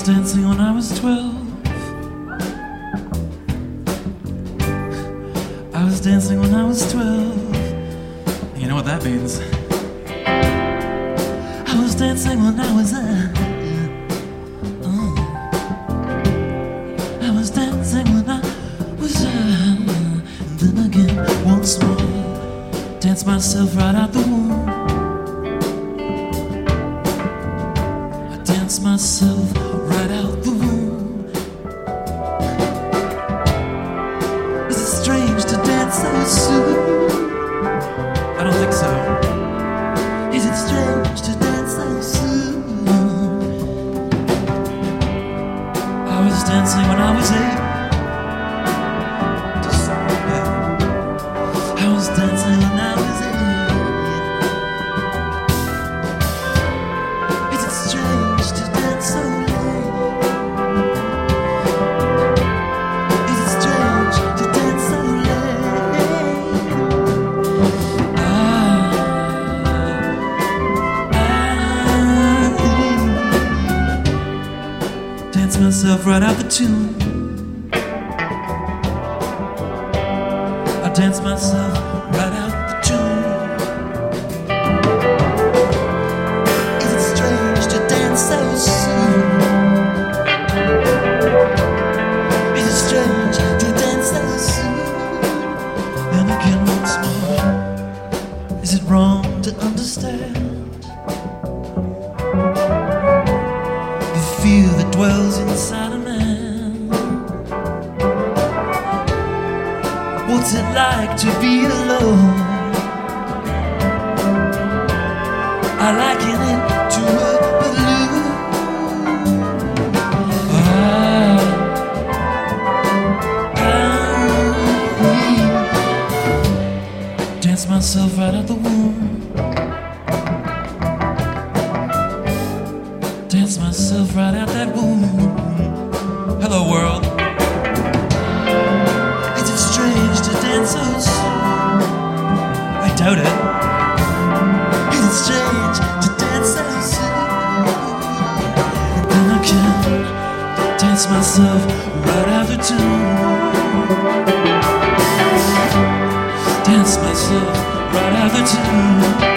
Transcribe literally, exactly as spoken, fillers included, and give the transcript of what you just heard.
dancing when I was twelve. I was dancing when I was twelve. You know what that means? I was dancing when I was uh, uh, I was dancing when I was uh, and then again once more, dance myself right out the womb. I dance myself right out the womb. Is it strange to dance so soon? I don't think so. Is it strange to dance so soon? I was dancing when I was eight. Just, yeah. I was dancing when I was eight. Is it strange to dance so late? Is it strange to dance so late? I, I dance myself right out the tune. I dance myself right out the tune. Is it strange to dance so soon? Is it strange to dance so soon? Then again once more, is it wrong to understand the fear that dwells inside a man? What's it like to be alone? I liken it to a balloon. I, I dance myself right out the womb. Dance myself right out that womb. Hello world. Is it strange to dance so soon? I doubt it. Is it strange to dance so soon? And then I can dance myself right out the tune. Dance myself right out the tune.